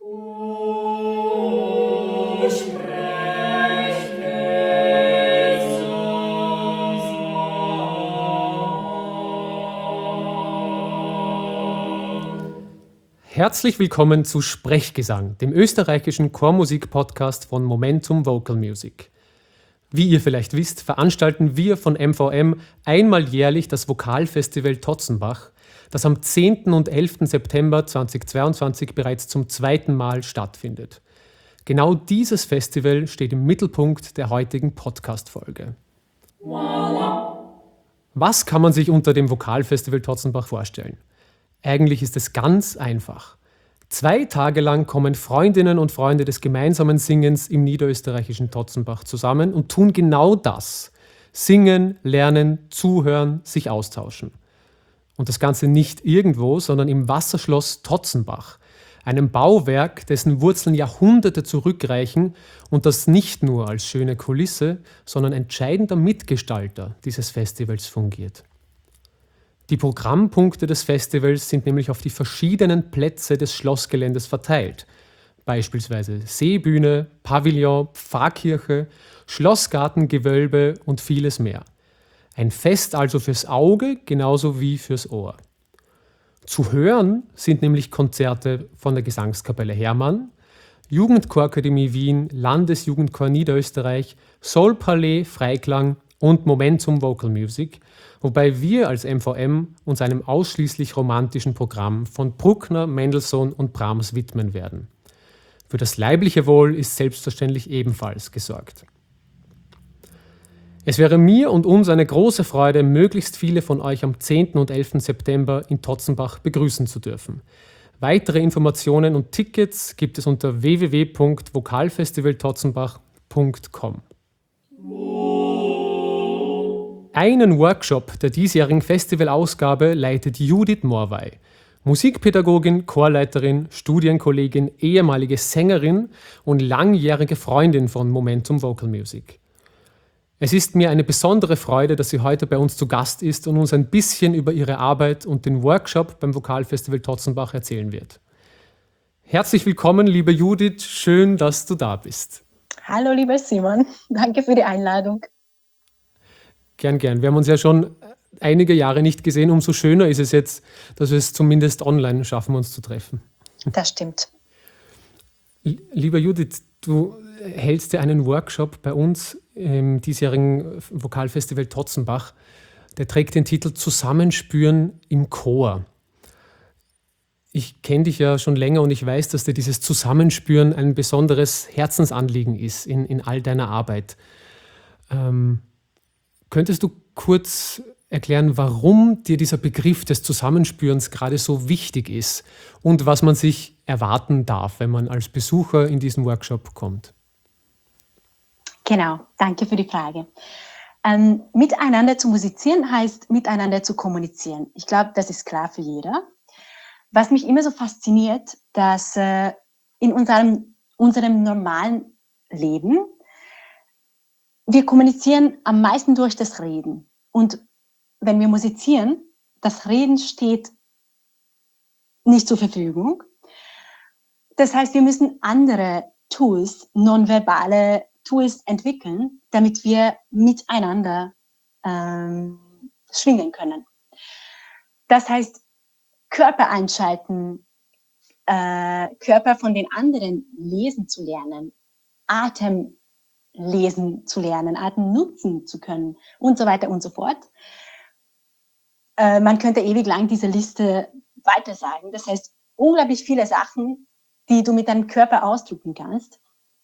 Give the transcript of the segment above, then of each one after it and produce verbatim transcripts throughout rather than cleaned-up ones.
O sprech Jesus an. Herzlich willkommen zu Sprechgesang, dem österreichischen Chormusik-Podcast von Momentum Vocal Music. Wie ihr vielleicht wisst, veranstalten wir von M V M einmal jährlich das Vokalfestival Totzenbach, das am zehnten und elften September zweitausendzweiundzwanzig bereits zum zweiten Mal stattfindet. Genau dieses Festival steht im Mittelpunkt der heutigen Podcast-Folge. Was kann man sich unter dem Vokalfestival Totzenbach vorstellen? Eigentlich ist es ganz einfach. Zwei Tage lang kommen Freundinnen und Freunde des gemeinsamen Singens im niederösterreichischen Totzenbach zusammen und tun genau das. Singen, lernen, zuhören, sich austauschen. Und das Ganze nicht irgendwo, sondern im Wasserschloss Totzenbach, einem Bauwerk, dessen Wurzeln Jahrhunderte zurückreichen und das nicht nur als schöne Kulisse, sondern entscheidender Mitgestalter dieses Festivals fungiert. Die Programmpunkte des Festivals sind nämlich auf die verschiedenen Plätze des Schlossgeländes verteilt. Beispielsweise Seebühne, Pavillon, Pfarrkirche, Schlossgartengewölbe und vieles mehr. Ein Fest also fürs Auge genauso wie fürs Ohr. Zu hören sind nämlich Konzerte von der Gesangskapelle Hermann, Jugendchorakademie Wien, Landesjugendchor Niederösterreich, Soulpalais, Freiklang und Momentum Vocal Music, wobei wir als M V M uns einem ausschließlich romantischen Programm von Bruckner, Mendelssohn und Brahms widmen werden. Für das leibliche Wohl ist selbstverständlich ebenfalls gesorgt. Es wäre mir und uns eine große Freude, möglichst viele von euch am zehnten und elften September in Totzenbach begrüßen zu dürfen. Weitere Informationen und Tickets gibt es unter w w w punkt vokalfestivaltotzenbach punkt com. Einen Workshop der diesjährigen Festivalausgabe leitet Judith Morvay, Musikpädagogin, Chorleiterin, Studienkollegin, ehemalige Sängerin und langjährige Freundin von Momentum Vocal Music. Es ist mir eine besondere Freude, dass sie heute bei uns zu Gast ist und uns ein bisschen über ihre Arbeit und den Workshop beim Vokalfestival Totzenbach erzählen wird. Herzlich willkommen, liebe Judith, schön, dass du da bist. Hallo, lieber Simon, danke für die Einladung. Gern, gern. Wir haben uns ja schon einige Jahre nicht gesehen. Umso schöner ist es jetzt, dass wir es zumindest online schaffen, uns zu treffen. Das stimmt. Lieber Judith, du hältst ja einen Workshop bei uns im diesjährigen Vokalfestival Totzenbach. Der trägt den Titel Zusammenspüren im Chor. Ich kenne dich ja schon länger und ich weiß, dass dir dieses Zusammenspüren ein besonderes Herzensanliegen ist in, in all deiner Arbeit. Ähm, könntest du kurz erklären, warum dir dieser Begriff des Zusammenspürens gerade so wichtig ist und was man sich erwarten darf, wenn man als Besucher in diesen Workshop kommt? Genau, danke für die Frage. Ähm, miteinander zu musizieren heißt, miteinander zu kommunizieren. Ich glaube, das ist klar für jeder. Was mich immer so fasziniert, dass äh, in unserem, unserem normalen Leben wir kommunizieren am meisten durch das Reden. Und wenn wir musizieren, das Reden steht nicht zur Verfügung. Das heißt, wir müssen andere Tools, nonverbale Tools entwickeln, damit wir miteinander ähm, schwingen können. Das heißt, Körper einschalten, äh, Körper von den anderen lesen zu lernen, Atem lesen zu lernen, Atem nutzen zu können und so weiter und so fort. Äh, man könnte ewig lang diese Liste weiter sagen. Das heißt, unglaublich viele Sachen, die du mit deinem Körper ausdrücken kannst,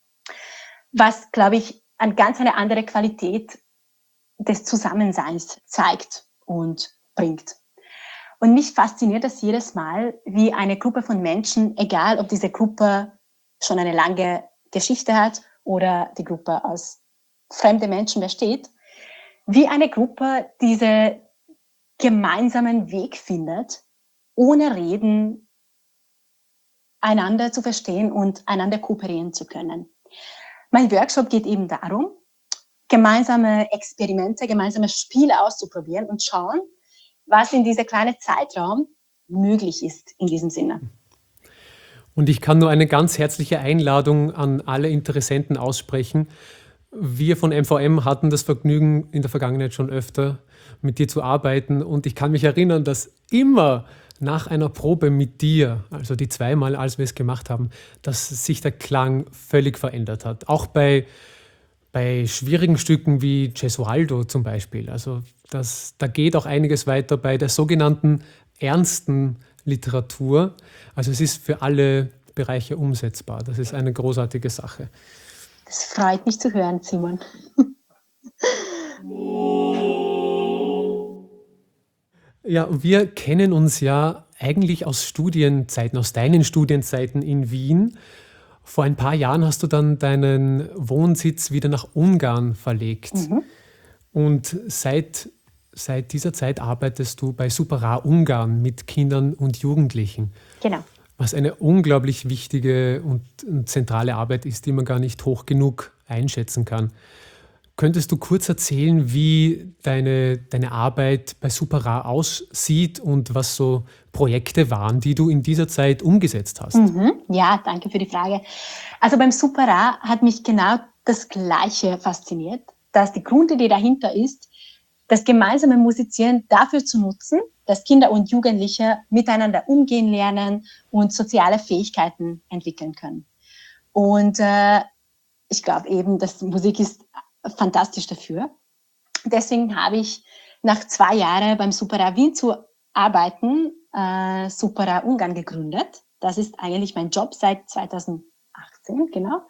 was, glaube ich, eine ganz eine andere Qualität des Zusammenseins zeigt und bringt. Und mich fasziniert das jedes Mal, wie eine Gruppe von Menschen, egal ob diese Gruppe schon eine lange Geschichte hat oder die Gruppe aus fremden Menschen besteht, wie eine Gruppe diese gemeinsamen Weg findet, ohne Reden einander zu verstehen und einander kooperieren zu können. Mein Workshop geht eben darum, gemeinsame Experimente, gemeinsame Spiele auszuprobieren und schauen, was in diesem kleinen Zeitraum möglich ist in diesem Sinne. Und ich kann nur eine ganz herzliche Einladung an alle Interessenten aussprechen. Wir von M V M hatten das Vergnügen, in der Vergangenheit schon öfter mit dir zu arbeiten. Und ich kann mich erinnern, dass immer nach einer Probe mit dir, also die zweimal, als wir es gemacht haben, dass sich der Klang völlig verändert hat. Auch bei, bei schwierigen Stücken wie Gesualdo zum Beispiel. Also das, da geht auch einiges weiter bei der sogenannten ernsten Literatur. Also es ist für alle Bereiche umsetzbar. Das ist eine großartige Sache. Das freut mich zu hören, Simon. Ja, wir kennen uns ja eigentlich aus Studienzeiten, aus deinen Studienzeiten in Wien. Vor ein paar Jahren hast du dann deinen Wohnsitz wieder nach Ungarn verlegt. Mhm. Und seit, seit dieser Zeit arbeitest du bei Supera Ungarn mit Kindern und Jugendlichen. Genau. Was eine unglaublich wichtige und und zentrale Arbeit ist, die man gar nicht hoch genug einschätzen kann. Könntest du kurz erzählen, wie deine, deine Arbeit bei Supera aussieht und was so Projekte waren, die du in dieser Zeit umgesetzt hast? Mhm. Ja, danke für die Frage. Also beim Supera hat mich genau das Gleiche fasziniert, dass die Grundidee dahinter ist, das gemeinsame Musizieren dafür zu nutzen, dass Kinder und Jugendliche miteinander umgehen lernen und soziale Fähigkeiten entwickeln können. Und äh, ich glaube eben, dass Musik ist fantastisch dafür. Deswegen habe ich nach zwei Jahren beim Supera Wien zu arbeiten, äh, Supera Ungarn gegründet. Das ist eigentlich mein Job seit zweitausendachtzehn, genau.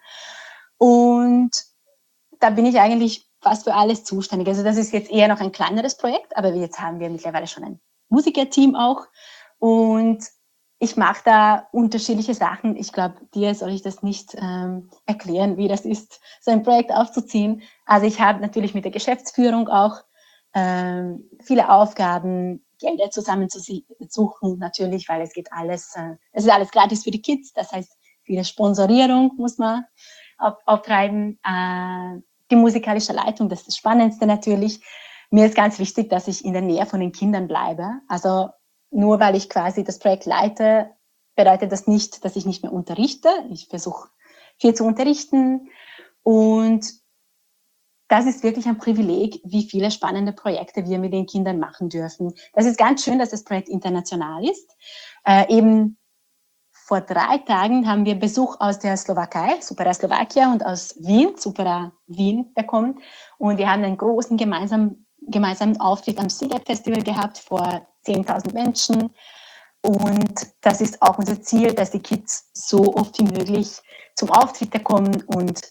Und da bin ich eigentlich fast für alles zuständig. Also das ist jetzt eher noch ein kleineres Projekt, aber jetzt haben wir mittlerweile schon ein Musikerteam auch. Und ich mache da unterschiedliche Sachen. Ich glaube, dir soll ich das nicht ähm, erklären, wie das ist, so ein Projekt aufzuziehen. Also ich habe natürlich mit der Geschäftsführung auch ähm, viele Aufgaben, Gelder zusammenzusuchen, natürlich, weil es geht alles, äh, es ist alles gratis für die Kids. Das heißt, viele Sponsorierung muss man auf, auftreiben. Äh, die musikalische Leitung, das ist das Spannendste natürlich. Mir ist ganz wichtig, dass ich in der Nähe von den Kindern bleibe. Also nur weil ich quasi das Projekt leite, bedeutet das nicht, dass ich nicht mehr unterrichte. Ich versuche viel zu unterrichten und das ist wirklich ein Privileg, wie viele spannende Projekte wir mit den Kindern machen dürfen. Das ist ganz schön, dass das Projekt international ist. Äh, eben vor drei Tagen haben wir Besuch aus der Slowakei, Supera Slowakia und aus Wien, Supera Wien bekommen. Und wir haben einen großen gemeinsamen, gemeinsamen Auftritt am Sieger-Festival gehabt vor zehntausend Menschen. Und das ist auch unser Ziel, dass die Kids so oft wie möglich zum Auftritt kommen und,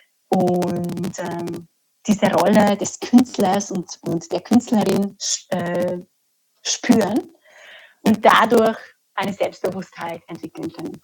und ähm, diese Rolle des Künstlers und, und der Künstlerin äh, spüren und dadurch eine Selbstbewusstheit entwickeln können.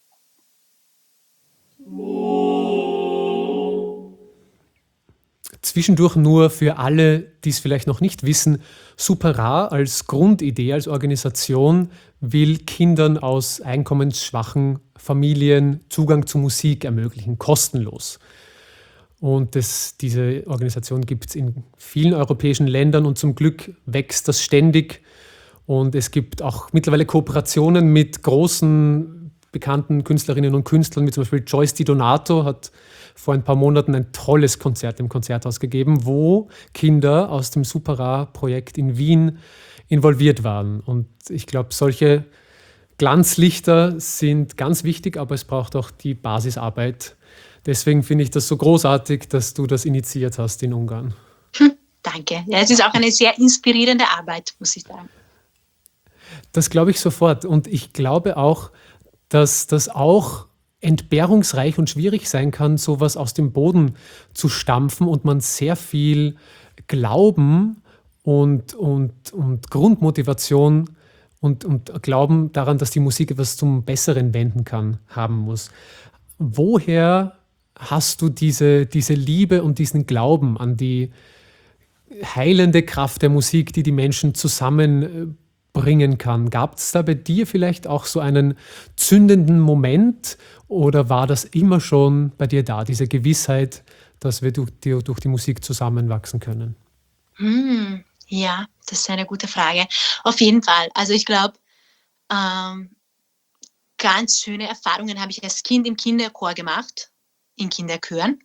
Zwischendurch nur für alle, die es vielleicht noch nicht wissen, Supera als Grundidee, als Organisation will Kindern aus einkommensschwachen Familien Zugang zu Musik ermöglichen, kostenlos. Und das, diese Organisation gibt es in vielen europäischen Ländern und zum Glück wächst das ständig. Und es gibt auch mittlerweile Kooperationen mit großen bekannten Künstlerinnen und Künstlern, wie zum Beispiel Joyce Di Donato hat vor ein paar Monaten ein tolles Konzert im Konzerthaus gegeben, wo Kinder aus dem Supera-Projekt in Wien involviert waren. Und ich glaube, solche Glanzlichter sind ganz wichtig, aber es braucht auch die Basisarbeit. Deswegen finde ich das so großartig, dass du das initiiert hast in Ungarn. Hm, danke. Ja, es ist auch eine sehr inspirierende Arbeit, muss ich sagen. Das glaube ich sofort. Und ich glaube auch, dass das auch entbehrungsreich und schwierig sein kann, sowas aus dem Boden zu stampfen und man sehr viel Glauben und, und, und Grundmotivation und, und Glauben daran, dass die Musik etwas zum Besseren wenden kann, haben muss. Woher hast du diese, diese Liebe und diesen Glauben an die heilende Kraft der Musik, die die Menschen zusammenbringen kann? Gab es da bei dir vielleicht auch so einen zündenden Moment oder war das immer schon bei dir da, diese Gewissheit, dass wir durch die, durch die Musik zusammenwachsen können? Hm, ja, das ist eine gute Frage. Auf jeden Fall. Also ich glaube, ähm, ganz schöne Erfahrungen habe ich als Kind im Kinderchor gemacht, in Kinderchören,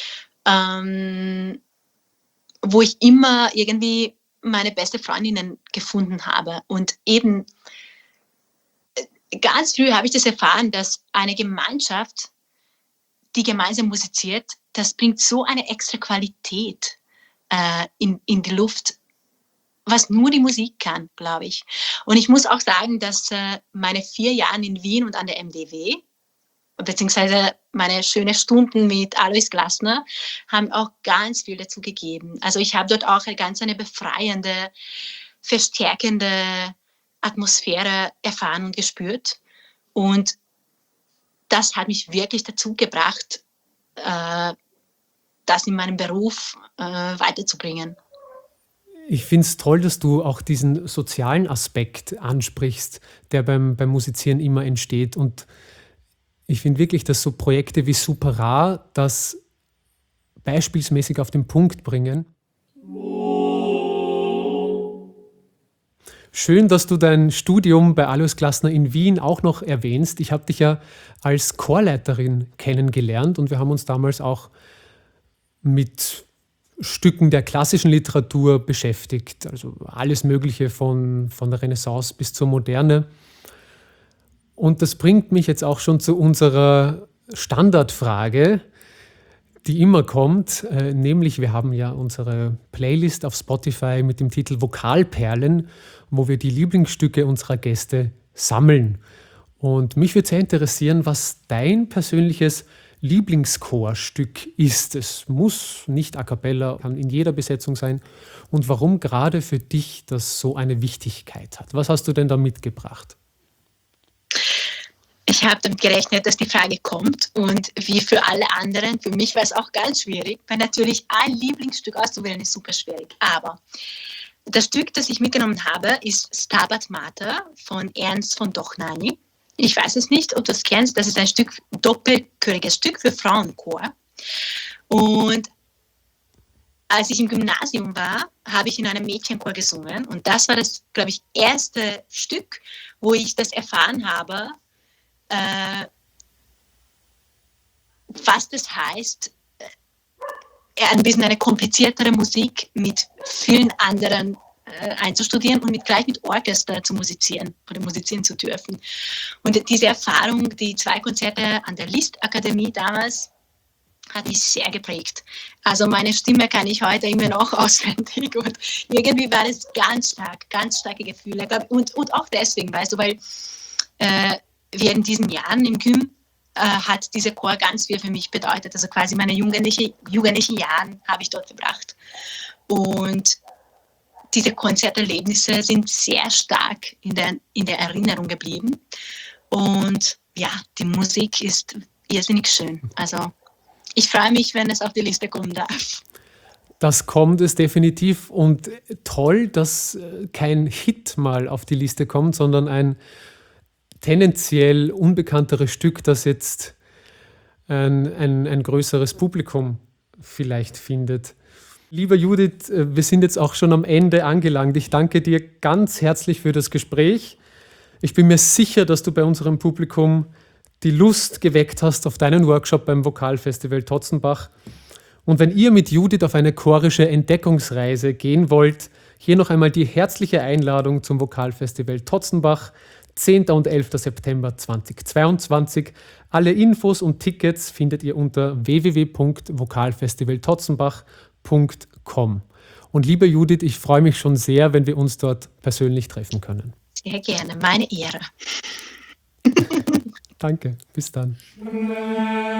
ähm, wo ich immer irgendwie meine beste Freundinnen gefunden habe. Und eben ganz früh habe ich das erfahren, dass eine Gemeinschaft, die gemeinsam musiziert, das bringt so eine extra Qualität äh, in, in die Luft, was nur die Musik kann, glaube ich. Und ich muss auch sagen, dass äh, meine vier Jahre in Wien und an der M D W, beziehungsweise meine schönen Stunden mit Alois Glasner, haben auch ganz viel dazu gegeben. Also ich habe dort auch eine ganz eine befreiende, verstärkende Atmosphäre erfahren und gespürt. Und das hat mich wirklich dazu gebracht, äh, das in meinem Beruf äh, weiterzubringen. Ich finde es toll, dass du auch diesen sozialen Aspekt ansprichst, der beim, beim Musizieren immer entsteht. Und ich finde wirklich, dass so Projekte wie Super Rar das beispielsmäßig auf den Punkt bringen. Schön, dass du dein Studium bei Alois Glasner in Wien auch noch erwähnst. Ich habe dich ja als Chorleiterin kennengelernt und wir haben uns damals auch mit Stücken der klassischen Literatur beschäftigt. Also alles Mögliche von, von der Renaissance bis zur Moderne. Und das bringt mich jetzt auch schon zu unserer Standardfrage, die immer kommt, äh, nämlich wir haben ja unsere Playlist auf Spotify mit dem Titel Vokalperlen, wo wir die Lieblingsstücke unserer Gäste sammeln. Und mich würde sehr interessieren, was dein persönliches Lieblingschorstück ist. Es muss nicht a cappella, kann in jeder Besetzung sein. Und warum gerade für dich das so eine Wichtigkeit hat? Was hast du denn da mitgebracht? Ich habe damit gerechnet, dass die Frage kommt und wie für alle anderen, für mich war es auch ganz schwierig, weil natürlich ein Lieblingsstück auszuwählen ist super schwierig. Aber das Stück, das ich mitgenommen habe, ist Stabat Mater von Ernst von Dochnani. Ich weiß es nicht, ob du es kennst. Das ist ein Stück, doppelchöriges Stück für Frauenchor. Und als ich im Gymnasium war, habe ich in einem Mädchenchor gesungen. Und das war das, glaube ich, erste Stück, wo ich das erfahren habe, äh, was das heißt, äh, ein bisschen eine kompliziertere Musik mit vielen anderen einzustudieren und mit, gleich mit Orchester zu musizieren oder musizieren zu dürfen. Und diese Erfahrung, die zwei Konzerte an der Liszt-Akademie damals, hat mich sehr geprägt. Also meine Stimme kann ich heute immer noch auswendig und irgendwie war es ganz stark, ganz starke Gefühle. Und, und auch deswegen, weißt du, weil äh, während diesen Jahren im Gym äh, hat dieser Chor ganz viel für mich bedeutet. Also quasi meine jugendliche, jugendlichen Jahren habe ich dort verbracht. Und diese Konzerterlebnisse sind sehr stark in der, in der Erinnerung geblieben. Und ja, die Musik ist irrsinnig schön. Also ich freue mich, wenn es auf die Liste kommen darf. Das kommt es definitiv. Und toll, dass kein Hit mal auf die Liste kommt, sondern ein tendenziell unbekannteres Stück, das jetzt ein, ein, ein größeres Publikum vielleicht findet. Lieber Judith, wir sind jetzt auch schon am Ende angelangt. Ich danke dir ganz herzlich für das Gespräch. Ich bin mir sicher, dass du bei unserem Publikum die Lust geweckt hast auf deinen Workshop beim Vokalfestival Totzenbach. Und wenn ihr mit Judith auf eine chorische Entdeckungsreise gehen wollt, hier noch einmal die herzliche Einladung zum Vokalfestival Totzenbach, zehnten und elften September zweitausendzweiundzwanzig. Alle Infos und Tickets findet ihr unter w w w punkt vokalfestivaltotzenbach punkt com. Und liebe Judith, ich freue mich schon sehr, wenn wir uns dort persönlich treffen können. Sehr gerne, meine Ehre. Danke, bis dann.